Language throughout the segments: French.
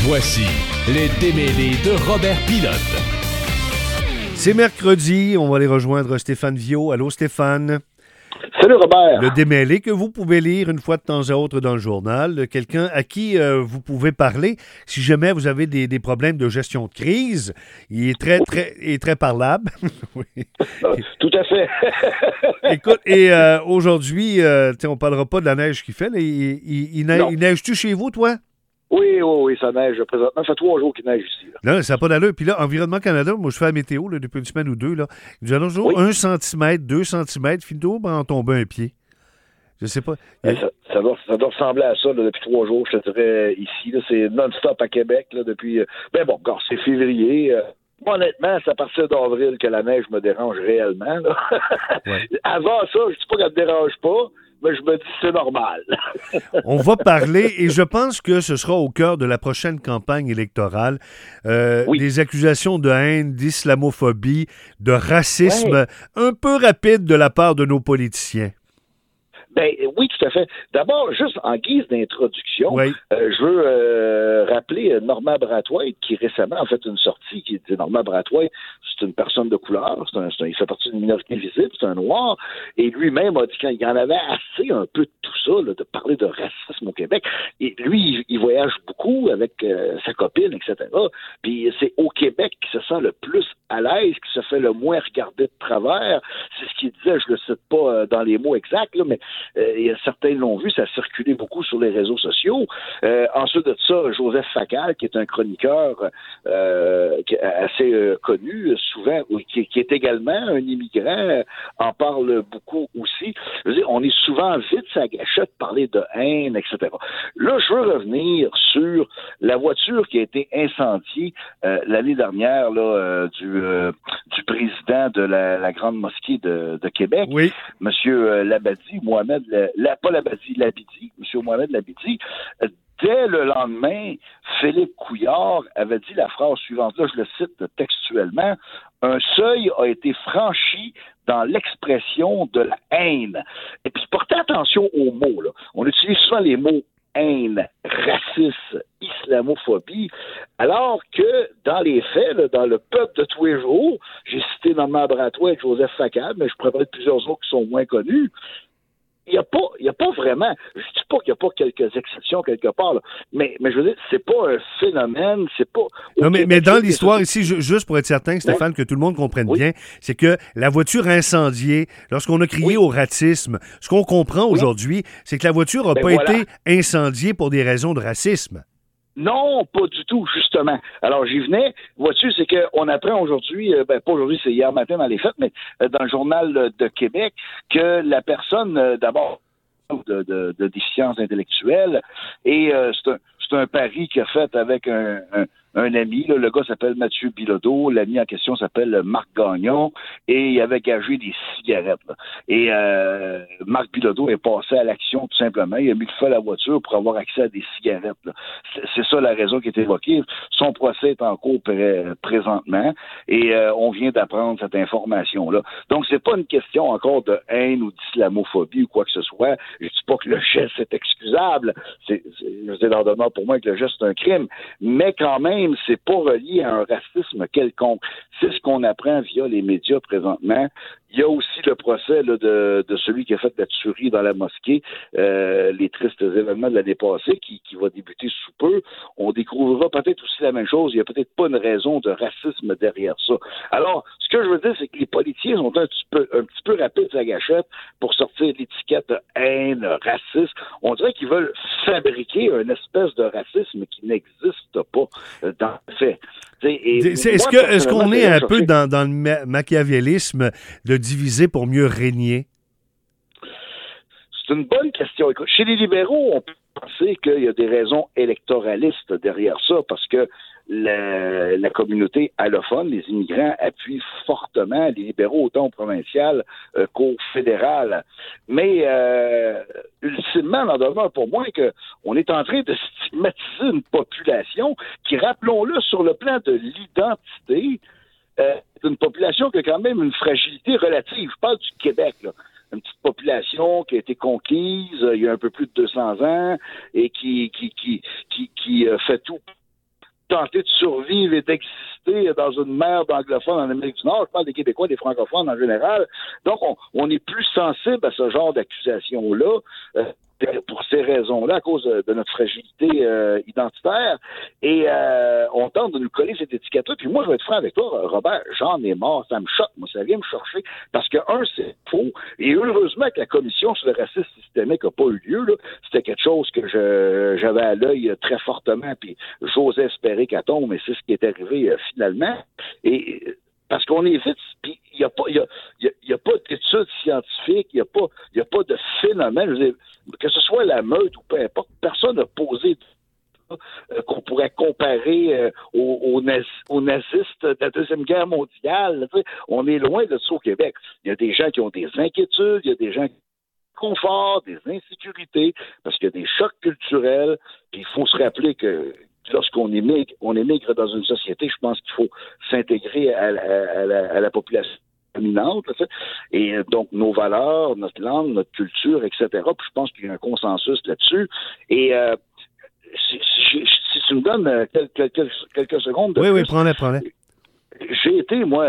Voici les démêlés de Robert Pilote. C'est mercredi, on va aller rejoindre Stéphane Viault. Allô Stéphane? Salut Robert. Le démêlé que vous pouvez lire une fois de temps à autre dans le journal, quelqu'un à qui vous pouvez parler si jamais vous avez des problèmes de gestion de crise. Il est très parlable. Oui. Tout à fait. Écoute, et aujourd'hui, on parlera pas de la neige qu'il fait. Là. Il neige-tu chez vous, toi? Oui, ça neige présentement. Ça fait 3 jours qu'il neige ici. Là, ça n'a pas d'allure. Puis là, Environnement Canada, moi, je fais la météo là, depuis une semaine ou deux. Là. Il nous annonce 1 cm, 2 cm, finito, en tomber un pied. Je sais pas. Ça doit ressembler à ça là, depuis 3 jours, je te dirais, ici. Là, c'est non-stop à Québec là, depuis... Ben bon, quand c'est février... Moi, honnêtement, c'est à partir d'avril que la neige me dérange réellement. Là. Ouais. Avant ça, je dis pas qu'elle me dérange pas, mais je me dis c'est normal. On va parler, et je pense que ce sera au cœur de la prochaine campagne électorale, des accusations de haine, d'islamophobie, de racisme un peu rapide de la part de nos politiciens. Ben oui, tout à fait. D'abord, juste en guise d'introduction, je veux rappeler Normand Brathwaite qui récemment a fait une sortie qui dit Normand Brathwaite, c'est une personne de couleur, il fait partie d'une minorité visible, c'est un noir, et lui-même a dit qu'il y en avait assez un peu de tout ça, là, de parler de racisme au Québec. Et lui, il voyage beaucoup avec sa copine, etc. Puis c'est au Québec qu'il se sent le plus à l'aise, qu'il se fait le moins regarder de travers. C'est ce qu'il disait, je le cite pas dans les mots exacts, là, mais certains l'ont vu, ça a circulé beaucoup sur les réseaux sociaux. Ensuite de ça, Joseph Facal, qui est un chroniqueur assez connu, souvent, qui est également un immigrant, en parle beaucoup aussi. Je veux dire, on est souvent vite sa gâchette de parler de haine, etc. Là, je veux revenir sur la voiture qui a été incendiée l'année dernière là, du président de la Grande Mosquée de Québec, Monsieur Labadie, Monsieur Mohamed Labidi. Dès le lendemain, Philippe Couillard avait dit la phrase suivante, là je le cite textuellement, « Un seuil a été franchi dans l'expression de la haine. » Et puis portez attention aux mots, là. On utilise souvent les mots haine, racisme, islamophobie, alors que dans les faits, là, dans le peuple de tous les jours, j'ai cité Normand Brathwaite et Joseph Facal, mais je pourrais parler de plusieurs autres qui sont moins connus. Il n'y a pas vraiment, je dis pas qu'il n'y a pas quelques exceptions quelque part, là, mais je veux dire, c'est pas un phénomène, c'est pas... Non, mais dans l'histoire ici, juste pour être certain, Stéphane, que tout le monde comprenne bien, c'est que la voiture incendiée, lorsqu'on a crié au racisme, ce qu'on comprend aujourd'hui, c'est que la voiture n'a pas été incendiée pour des raisons de racisme. Non, pas du tout, justement. Alors, j'y venais. Vois-tu, c'est qu'on apprend aujourd'hui, pas aujourd'hui, c'est hier matin dans les fêtes, mais dans le Journal de Québec, que la personne, d'abord, de déficience intellectuelle, et c'est un pari qu'il a fait avec un ami. Là, le gars s'appelle Mathieu Bilodeau. L'ami en question s'appelle Marc Gagnon. Et il avait gagé des cigarettes. Là. Et Marc Bilodeau est passé à l'action tout simplement. Il a mis le feu à la voiture pour avoir accès à des cigarettes. Là. C'est ça la raison qui est évoquée. Son procès est en cours présentement. Et on vient d'apprendre cette information-là. Donc, c'est pas une question encore de haine ou d'islamophobie ou quoi que ce soit. Je dis pas que le geste est excusable. Je dis l'ordonnance pour moi que le geste est un crime. Mais quand même, c'est pas relié à un racisme quelconque. C'est ce qu'on apprend via les médias présentement. Il y a aussi le procès là, de celui qui a fait la tuerie dans la mosquée, les tristes événements de l'année passée qui va débuter sous peu. On découvrira peut-être aussi la même chose. Il n'y a peut-être pas une raison de racisme derrière ça. Alors, ce que je veux dire, c'est que les politiciens sont un petit peu rapides à la gâchette pour sortir l'étiquette haine, racisme. On dirait qu'ils veulent fabriquer une espèce de racisme qui n'existe pas dans le fait. Est-ce qu'on est un peu dans le machiavélisme de diviser pour mieux régner? C'est une bonne question. Écoute, chez les libéraux, on peut penser qu'il y a des raisons électoralistes derrière ça, parce que la communauté allophone, les immigrants, appuient fortement les libéraux autant au provincial qu'au fédéral. Mais ultimement, il en demeure pour moi qu'on est en train de stigmatiser une population qui, rappelons-le, sur le plan de l'identité, une population qui a quand même une fragilité relative. Je parle du Québec, là. Une petite population qui a été conquise il y a un peu plus de 200 ans et qui fait tout tenter de survivre et d'exister dans une mer d'anglophones en Amérique du Nord. Je parle des Québécois, des francophones en général. Donc, on est plus sensible à ce genre d'accusation-là. Pour ces raisons-là, à cause de notre fragilité identitaire, et on tente de nous coller cette étiquette-là. Puis moi, je vais être franc avec toi, Robert, j'en ai marre, ça me choque, moi, ça vient me chercher, parce que, c'est faux, et heureusement que la commission sur le racisme systémique n'a pas eu lieu, là. C'était quelque chose que j'avais à l'œil très fortement, puis j'osais espérer qu'elle tombe, mais c'est ce qui est arrivé finalement, et parce qu'on est vite, puis il n'y a pas d'études scientifiques, il n'y a pas de phénomène. Je veux dire, que ce soit la meute ou peu importe, personne n'a posé qu'on pourrait comparer aux nazistes de la Deuxième Guerre mondiale. Tu sais, on est loin de ça au Québec. Il y a des gens qui ont des inquiétudes, il y a des gens qui ont du confort, des insécurités, parce qu'il y a des chocs culturels, puis il faut se rappeler que lorsqu'on émigre dans une société, je pense qu'il faut s'intégrer à la population dominante, et donc nos valeurs, notre langue, notre culture, etc. Puis je pense qu'il y a un consensus là-dessus. Et si tu me donnes quelques secondes de plus, oui, prends-les. J'ai été, moi,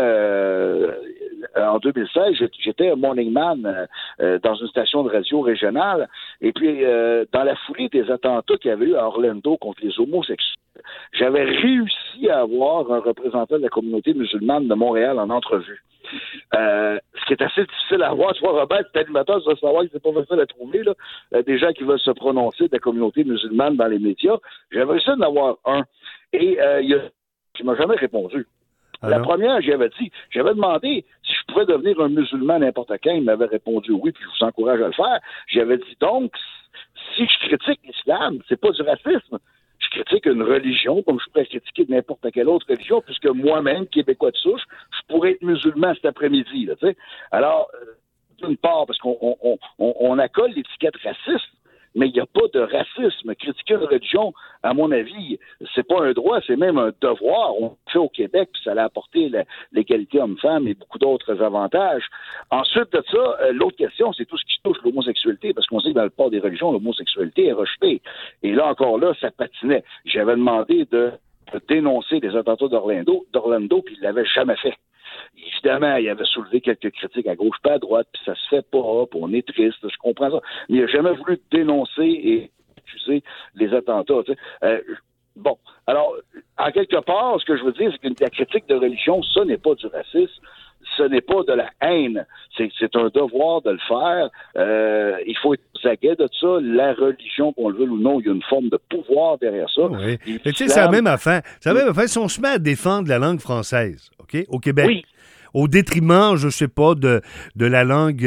en 2016, j'étais morning man dans une station de radio régionale, et puis dans la foulée des attentats qu'il y avait eu à Orlando contre les homosexuels, j'avais réussi à avoir un représentant de la communauté musulmane de Montréal en entrevue. Ce qui est assez difficile à voir. Tu vois, Robert, tu es animateur, tu vas savoir que c'est pas facile à trouver, là, des gens qui veulent se prononcer de la communauté musulmane dans les médias. J'avais réussi d'en avoir un. Et qui m'a jamais répondu. La première, j'avais demandé si je pouvais devenir un musulman n'importe quand. Il m'avait répondu oui, puis je vous encourage à le faire. J'avais dit donc, si je critique l'islam, c'est pas du racisme. Je critique une religion comme je pourrais critiquer n'importe quelle autre religion, puisque moi-même, Québécois de souche, je pourrais être musulman cet après-midi. Là, tu sais. Alors, d'une part, parce qu'on accole l'étiquette raciste, mais il n'y a pas de racisme. Critiquer une religion, à mon avis, c'est pas un droit, c'est même un devoir. On le fait au Québec, puis ça a apporté l'égalité homme-femme et beaucoup d'autres avantages. Ensuite de ça, l'autre question, c'est tout ce qui touche l'homosexualité, parce qu'on sait que dans le port des religions, l'homosexualité est rejetée. Et là, encore là, ça patinait. J'avais demandé de dénoncer les attentats d'Orlando, puis il l'avait jamais fait. Évidemment, il avait soulevé quelques critiques à gauche pas à droite, puis ça se fait pas, puis on est triste, je comprends ça. Mais il n'a jamais voulu dénoncer et accuser les attentats. Tu sais. Bon, alors, en quelque part, ce que je veux dire, c'est que la critique de religion, ça n'est pas du racisme, ce n'est pas de la haine. C'est un devoir de le faire. Il faut être aguet de ça. La religion, qu'on le veuille ou non, il y a une forme de pouvoir derrière ça. Oui. Mais tu sais, c'est la même affaire. C'est la même affaire si on se met à défendre la langue française, OK, au Québec. Oui. Au détriment, je sais pas, de la langue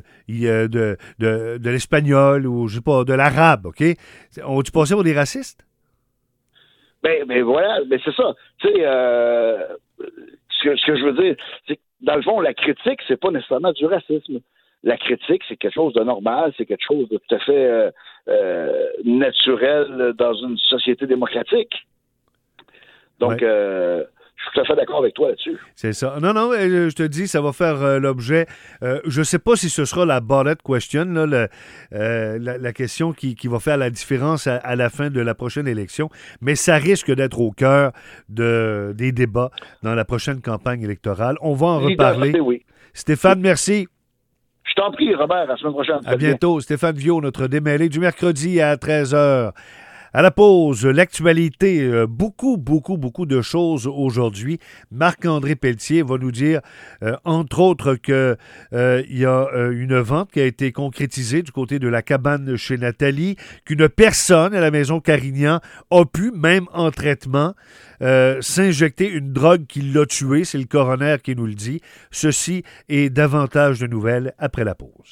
de l'espagnol ou, je sais pas, de l'arabe, OK? On-tu passé pour des racistes? Ben voilà, mais c'est ça. Tu sais, ce que je veux dire, c'est que dans le fond, la critique, c'est pas nécessairement du racisme. La critique, c'est quelque chose de normal, c'est quelque chose de tout à fait naturel dans une société démocratique. Donc, ouais. Je suis tout à fait d'accord avec toi là-dessus. C'est ça. Non, je te dis, ça va faire l'objet. Je ne sais pas si ce sera la ballot question, là, la question qui va faire la différence à la fin de la prochaine élection, mais ça risque d'être au cœur des débats dans la prochaine campagne électorale. On va en reparler. Oui. Stéphane, merci. Je t'en prie, Robert. À la semaine prochaine. À bientôt. Stéphane Viault, notre démêlé du mercredi à 13h. À la pause, l'actualité, beaucoup de choses aujourd'hui. Marc-André Pelletier va nous dire, entre autres, que il y a une vente qui a été concrétisée du côté de la cabane chez Nathalie, qu'une personne à la maison Carignan a pu, même en traitement, s'injecter une drogue qui l'a tué. C'est le coroner qui nous le dit. Ceci et davantage de nouvelles après la pause.